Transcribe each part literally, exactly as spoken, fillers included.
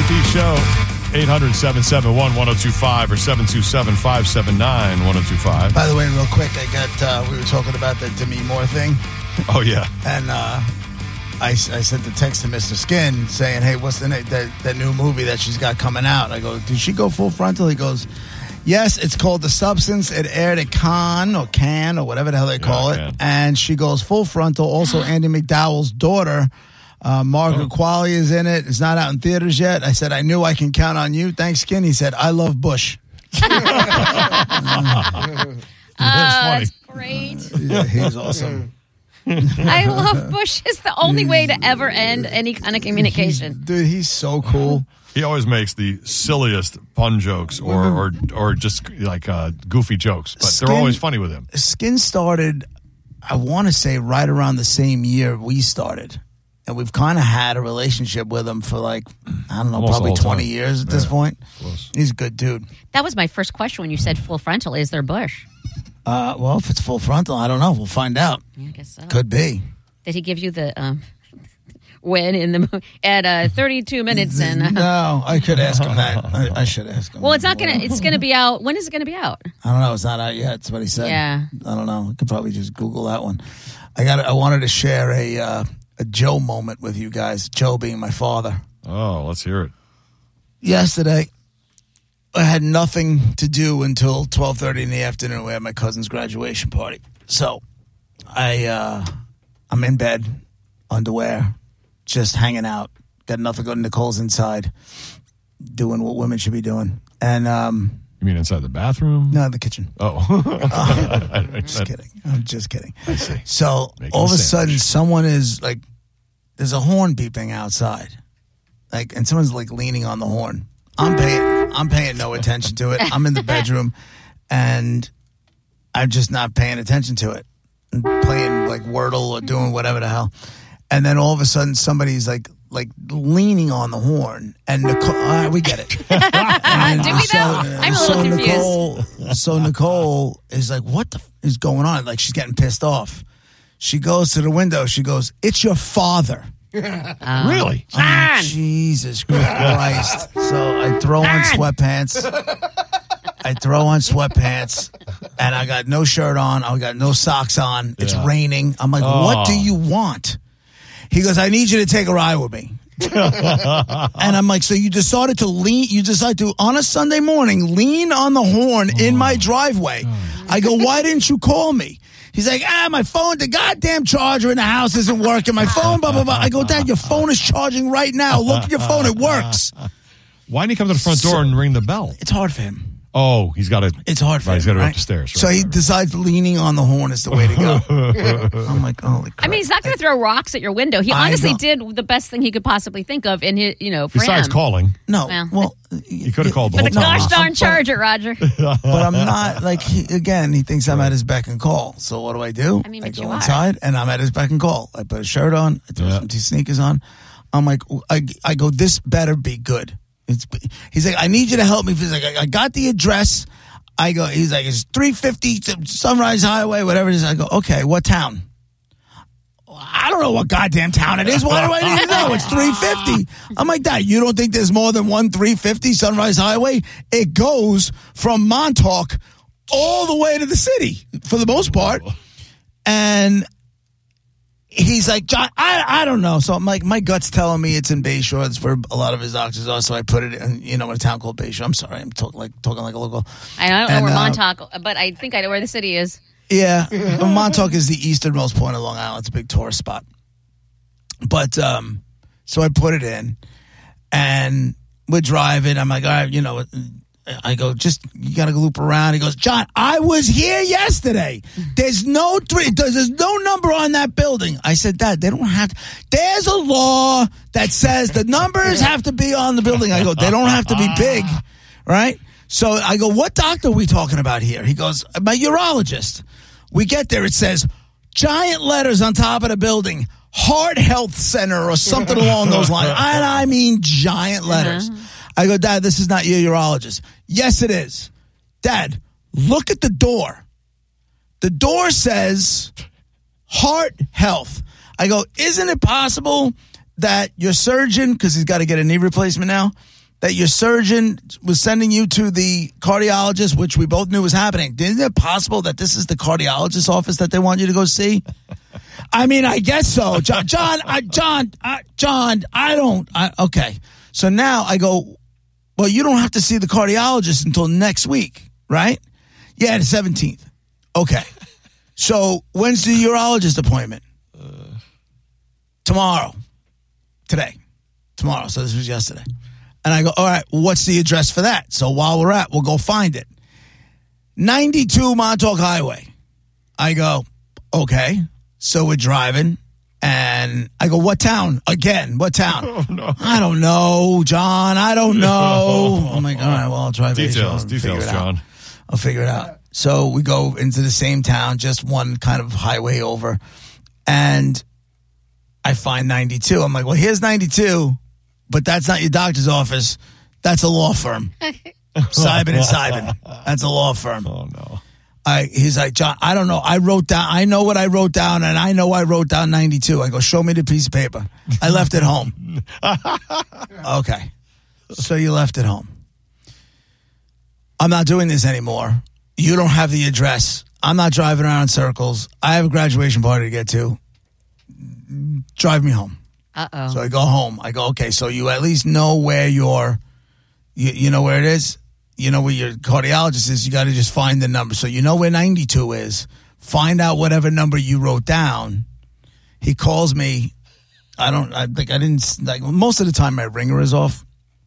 Dorothy Show. eight hundred, seven seven one, one oh two five or seven two seven, five seven nine, one oh two five. By the way, real quick, I got, uh, we were talking about the Demi Moore thing. Oh, yeah. And uh, I, I sent the text to Mister Skin saying, hey, what's the name, that, that new movie that she's got coming out? I go, did she go full frontal? He goes, yes, it's called The Substance. It aired at Cannes or Cannes or whatever the hell they call yeah, it. And she goes full frontal. Also, Andy McDowell's daughter, uh, Margaret oh. Qualley, is in it. It's not out in theaters yet. I said, I knew I can count on you. Thanks, Skin. He said, I love Bush. uh, that's great. Yeah, he's awesome. I love Bush. It's the only way to ever end any kind of communication. He's, dude, he's so cool. He always makes the silliest pun jokes or or, or just like uh, goofy jokes, but Skin, they're always funny with him. Skin started, I want to say, right around the same year we started. And we've kind of had a relationship with him for like, I don't know, Almost probably twenty time. years at yeah. this point. Close. He's a good dude. That was my first question when you said full frontal. Is there Bush? Uh, well, if it's full frontal, I don't know. We'll find out. I guess so. Could be. Did he give you the um, when in the at uh, thirty-two minutes and? Uh, no, I could ask him that. I, I should ask him. Well, it's not gonna. It's gonna be out. When is it gonna be out? I don't know. It's not out yet. That's what he said. Yeah. I don't know. I could probably just Google that one. I got. I wanted to share a uh, a Joe moment with you guys. Joe being my father. Oh, let's hear it. Yesterday, I had nothing to do until twelve thirty in the afternoon. We had my cousin's graduation party. So I, uh, I'm in bed, underwear, just hanging out. Got nothing going. Nicole's inside, doing what women should be doing. And um, you mean inside the bathroom? no, the kitchen. Oh, uh, I'm just kidding. I'm just kidding. I see. So Making all of a a sudden, someone is like, there's a horn beeping outside, like, and someone's like leaning on the horn. I'm paying. I'm paying no attention to it. I'm in the bedroom, and I'm just not paying attention to it. I'm playing like Wordle or doing whatever the hell, and then all of a sudden somebody's like like leaning on the horn, and Nicole, all right, we get it. And Did we so, though? I'm a so little confused. Nicole, so Nicole is like, "What the f- is going on?" Like she's getting pissed off. She goes to the window. She goes, "It's your father." Um, Really? I'm like, Jesus Christ. So I throw on sweatpants. I throw on sweatpants, and I got no shirt on. I got no socks on. It's Yeah. raining. I'm like, Oh. what do you want? He goes, I need you to take a ride with me. And I'm like, so you decided to lean, you decided to, on a Sunday morning, lean on the horn oh. in my driveway. Oh. I go, why didn't you call me? He's like, ah, my phone, the goddamn charger in the house isn't working. My phone, blah, blah, blah. I go, Dad, your phone is charging right now. Look at your phone. It works. Why didn't he come to the front door so, and ring the bell? It's hard for him. Oh, he's got to. It's hard for right, him. He's got to right? go up the stairs. Right, so he right, decides leaning on the horn is the way to go. I'm like, holy crap. I mean, he's not going to throw rocks at your window. He honestly did the best thing he could possibly think of in his, you know, for Besides him. calling. No. Well, well he could have called the But whole the time. gosh darn charger, Roger. But I'm not, like, he, again, he thinks I'm at his beck and call. So what do I do? I mean, I but go you are. inside, and I'm at his beck and call. I put a shirt on. I throw Yeah. some sneakers on. I'm like, I, I go, this better be good. It's, he's like, I need you to help me. He's like, I, I got the address. I go, he's like, it's three fifty Sunrise Highway, whatever it is. I go, okay, what town? I don't know what goddamn town it is. Why do I need to know? It's three fifty. I'm like, Dad, you don't think there's more than one three fifty Sunrise Highway? It goes from Montauk all the way to the city for the most part. And he's like, John, I, I don't know. So I'm like, my gut's telling me it's in Bayshore. That's where a lot of his doctors are. So I put it in, you know, in a town called Bayshore. I'm sorry. I'm talking like talking like a local. I don't know And, where uh, Montauk, but I think I know where the city is. Yeah. Well, Montauk is the easternmost point of Long Island. It's a big tourist spot. But, um, so I put it in and we're driving. I'm like, all right, you know, I go, just, you got to loop around. He goes, John, I was here yesterday. There's no three, there's no number on that building. I said, Dad, they don't have to. There's a law that says the numbers have to be on the building. I go, they don't have to be big, right? So I go, what doctor are we talking about here? He goes, my urologist. We get there, it says, giant letters on top of the building, Heart Health Center or something along those lines. And I mean giant letters. Uh-huh. I go, Dad, this is not your urologist. Yes, it is. Dad, look at the door. The door says Heart Health. I go, isn't it possible that your surgeon, because he's got to get a knee replacement now, that your surgeon was sending you to the cardiologist, which we both knew was happening. Isn't it possible that this is the cardiologist's office that they want you to go see? I mean, I guess so. John, John, I, John, I, John, I don't. I, okay. So now I go, well, you don't have to see the cardiologist until next week, right? Yeah, the seventeenth. Okay. So when's the urologist appointment? Uh, Tomorrow. Today. Tomorrow. So this was yesterday. And I go, all right, what's the address for that? So while we're at, we'll go find it. ninety-two Montauk Highway. I go, okay. So we're driving. And I go, what town? Again, what town? Oh, no. I don't know, John. I don't know. I'm like, all right, well, I'll try Details, details, John. I'll figure it out. So we go into the same town, just one kind of highway over. And I find ninety-two. I'm like, well, here's ninety-two, but that's not your doctor's office. That's a law firm. Simon and Simon. That's a law firm. Oh, no. I, he's like, John, I don't know. I wrote down, I know what I wrote down, and I know I wrote down ninety-two. I go, show me the piece of paper. I left it home. Okay. So you left it home. I'm not doing this anymore. You don't have the address. I'm not driving around in circles. I have a graduation party to get to. Drive me home. Uh-oh. So I go home. I go, okay, so you at least know where your, you, you know where it is? You know where your cardiologist is. You got to just find the number. So you know where ninety-two is. Find out whatever number you wrote down. He calls me. I don't, I think I didn't, like, most of the time my ringer is off.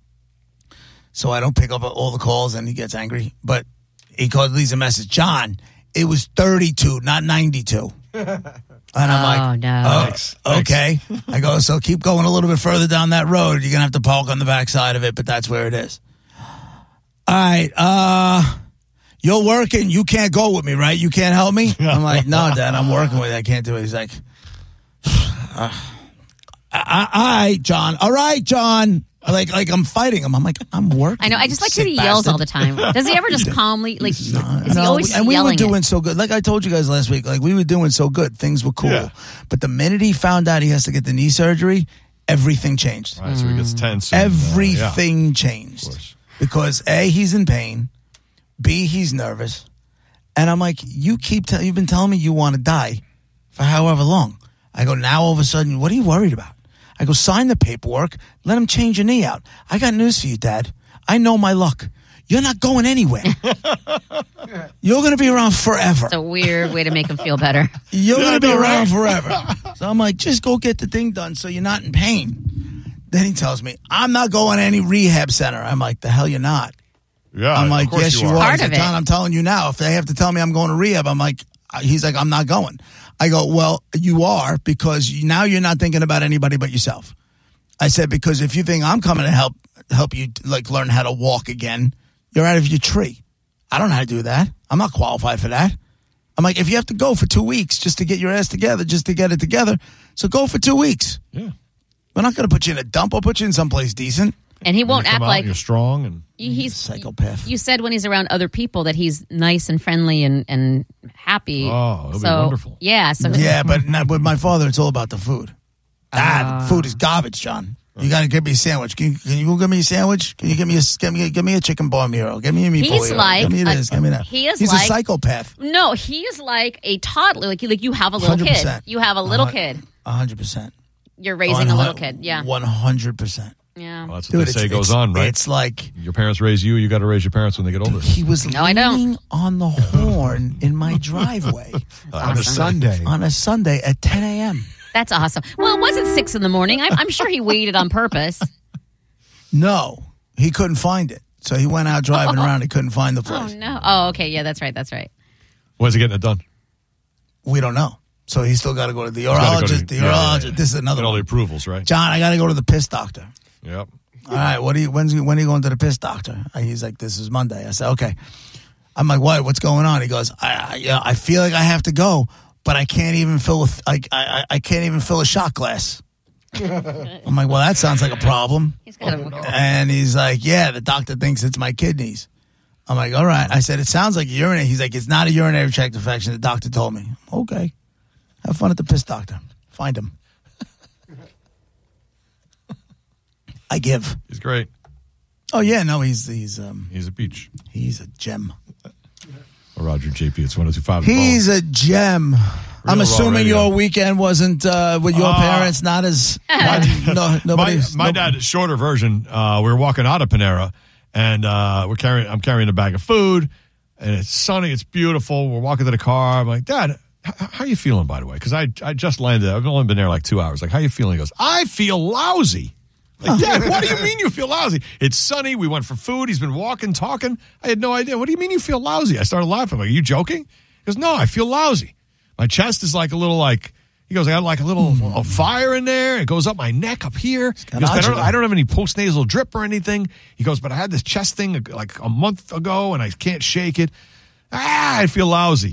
So I don't pick up all the calls and he gets angry. But he calls, leaves a message. John, it was thirty-two, not ninety-two. And I'm oh, like, no. oh, Thanks. okay. I go, so keep going a little bit further down that road. You're going to have to park on the backside of it, but that's where it is. All right. Uh, you're working. You can't go with me, right? You can't help me? I'm like, no, Dad, I'm working with you. I can't do it. He's like, uh, all right, John. All right, John. Like, like I'm fighting him. I'm like, I'm working. I know. I just like that sick he yells bastard. all the time. Does he ever just calmly, like, is No, he always and we yelling were doing it? so good. Like I told you guys last week, like we were doing so good. Things were cool. Yeah. But the minute he found out he has to get the knee surgery, everything changed. Right, so he gets tense. And, Everything uh, yeah. changed. Because A, he's in pain. B, he's nervous. And I'm like, you keep, te- you've been telling me you want to die for however long. I go, now all of a sudden, what are you worried about? I go, sign the paperwork. Let him change your knee out. I got news for you, Dad. I know my luck. You're not going anywhere. You're going to be around forever. It's a weird way to make him feel better. You're going to be I know, around right? forever. So I'm like, just go get the thing done so you're not in pain. Then he tells me, I'm not going to any rehab center. I'm like, the hell you're not. Yeah, I'm of like, course yes, you are. are. Part He's of like, it. John, I'm telling you now, if they have to tell me I'm going to rehab, I'm like, he's like, I'm not going. I go, well, you are, because you, now you're not thinking about anybody but yourself. I said, because if you think I'm coming to help help you like learn how to walk again, you're out of your tree. I don't know how to do that. I'm not qualified for that. I'm like, if you have to go for two weeks just to get your ass together, just to get it together, so go for two weeks. Yeah. We're not going to put you in a dump. I'll put you in someplace decent. And he won't You come act out, like you're strong and he's Psychopath. You said when he's around other people that he's nice and friendly and, and happy. Oh, it'll be so, wonderful. Yeah. So Yeah, but not with my father, it's all about the food. Ah, food is garbage, John. You got to give me a sandwich. Can you, can you go get me a sandwich? Can you give me a give me a, give me a chicken ball hero? Give me a meatball He's hero. like give me this. a- give me that. he is He's like- a psychopath. No, he is like a toddler. Like you, like you have a little one hundred percent. kid. You have a little Uh, kid. A hundred percent. You're raising a little kid. Yeah. One hundred percent. Yeah. well, that's what Dude, they say it's- goes it's- on, right? It's like Your parents raise you, you got to raise your parents when they get older. he was No, I don't. leaning on the horn in my driveway On a Sunday. on a Sunday at ten a.m. That's awesome. Well, it wasn't six in the morning. I'm, I'm sure he waited on purpose. No, he couldn't find it, so he went out driving around. He couldn't find the Oh place. no. Oh, okay. Yeah, that's right. That's right. When's he getting it done? We don't know. So he's still got to go to the gotta go to- urologist. The yeah, yeah, urologist. yeah. This is another Get all the one. approvals, right? John, I got to go to the piss doctor. Yep. All right, what do you? When's when are you going to the piss doctor? And he's like, this is Monday. I said, okay. I'm like, what? What's going on? He goes, I, I, yeah, I feel like I have to go, but I can't even fill a, I, I, I can't even fill a shot glass. I'm like, well, that sounds like a problem. He's got a, And he's like, yeah, the doctor thinks it's my kidneys. I'm like, all right. I said, it sounds like a urinary. He's like, it's not a urinary tract infection. The doctor told me. Okay. Have fun at the piss doctor. Find him. I give. He's great. Oh yeah, no, he's he's um He's a peach. he's a gem. Well, Roger J P, it's one oh two point five. He's a gem. I'm Raw assuming radio. your weekend wasn't uh, with your Uh, parents, not as no, my, nobody's. my no- dad, shorter version, uh, we were walking out of Panera, and uh, we're carrying. I'm carrying a bag of food, and it's sunny. It's beautiful. We're walking to the car. I'm like, Dad, h- how you feeling, by the way? Because I I just landed. I've only been there like two hours. Like, how you feeling? He goes, I feel lousy. Like, Dad, what do you mean you feel lousy? It's sunny. We went for food. He's been walking, talking. I had no idea. What do you mean you feel lousy? I started laughing. I'm like, are you joking? He goes, no, I feel lousy. My chest is like a little like, he goes, I got like a little a fire in there. It goes up my neck up here. He goes, I, don't, I don't have any postnasal drip or anything. He goes, but I had this chest thing like a month ago and I can't shake it. Ah, I feel lousy.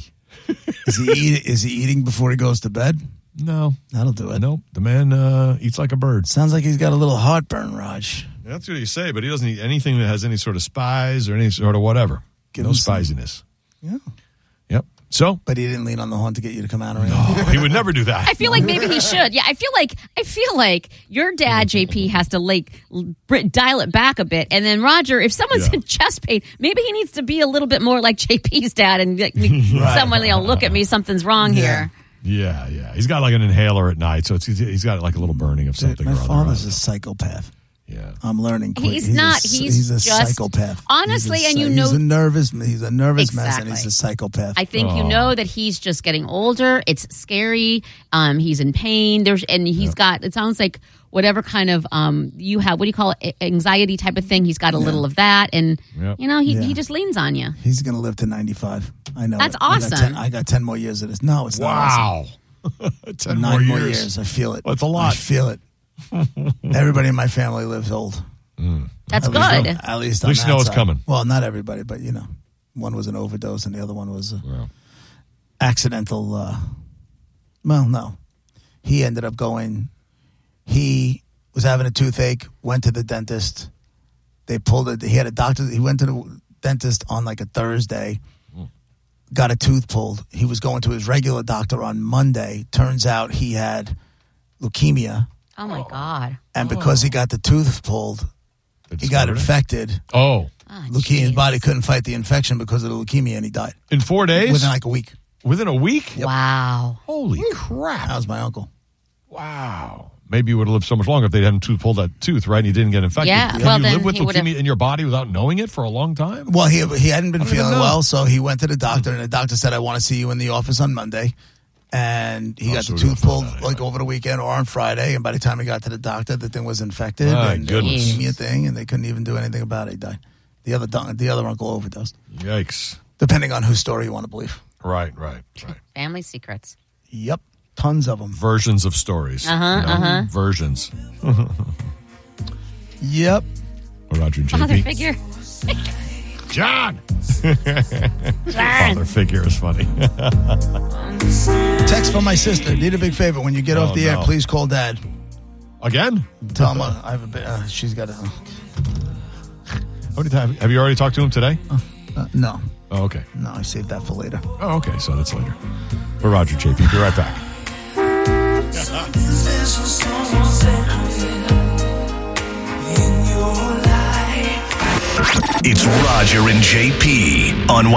Is he eat, is he eating before he goes to bed? No. That'll do it. Nope. The man uh, eats like a bird. Sounds like he's got a little heartburn, Raj. That's what you say, but he doesn't eat anything that has any sort of spice or any sort of whatever. Give no him some- spiciness. Yeah, Yep. So, but he didn't lean on the horn to get you to come out or anything. he would never do that. I feel like maybe he should. Yeah, I feel like I feel like your dad, J P, has to like br- dial it back a bit, and then Roger, if someone's Yeah. in chest pain, maybe he needs to be a little bit more like J P's dad, and like, someone, you know, look at me, something's wrong Yeah. here. Yeah, yeah. He's got like an inhaler at night, so it's, he's got like a little burning of something. My or other. father's a psychopath. Yeah. I'm learning. Quick. He's not. A, He's he's a just- psychopath. honestly, He's a and you psy- know- he's a nervous. He's a nervous mess, and Exactly. he's a psychopath. I think you Oh. know that he's just getting older. It's scary. Um, he's in pain. There's and he's got. It sounds like whatever kind of um you have. What do you call it? Anxiety type of thing. He's got a little of that, and Yep. you know he Yeah. he just leans on you. He's gonna live to ninety-five. I know. That's it. I got awesome. ten, I got ten more years of this. No, it's not. awesome. Wow. Ten Nine more more years. years. I feel it. That's a lot. I feel it. Everybody in my family lives old. That's At least- good. At least, At least on you know that it's side. coming. Well, not everybody, but you know, one was an overdose and the other one was a Wow. accidental. Uh, well, no, he ended up going. He was having a toothache. Went to the dentist. They pulled it. He had a doctor. He went to the dentist on like a Thursday. Got a tooth pulled. He was going to his regular doctor on Monday. Turns out he had leukemia, Oh my god. and because he got the tooth pulled, They he got discovered it? infected. Oh, Oh, Leukemia, his jeez. body couldn't fight the infection because of the leukemia, and he died in four days? within like a week. Within a week? Wow. Holy crap. That was my uncle. Wow. Maybe you would have lived so much longer if they hadn't tooth pulled that tooth, right? And you didn't get infected. Yeah, Can well, you then live with he would've- leukemia in your body without knowing it for a long time? Well, he he hadn't been I don't even feeling know. well, so he went to the doctor, and the doctor said, "I want to see you in the office on Monday." And he Oh, got so the we tooth gotta pulled find out like anyway. over the weekend or on Friday, and by the time he got to the doctor, the thing was infected My and goodness. leukemia thing, and they couldn't even do anything about it. He died. The other don- the other uncle overdosed, Yikes. depending on whose story you want to believe. Right, right, right. Family secrets. Yep, tons of them. Versions of stories. Uh-huh, you know? uh-huh. Versions. Yep. Roger and Father J P. figure. John! John. Father figure is funny. Text from my sister. Need a big favor. When you get Oh, off the air, no. please call Dad. Again? Tell him uh, I have a bit. Uh, she's got a. How many times? Have you already talked to him today? Uh, no, Oh, okay. no. I saved that for later. Oh, okay. So that's later. We're Roger J P. Be right back. It's Roger and J P on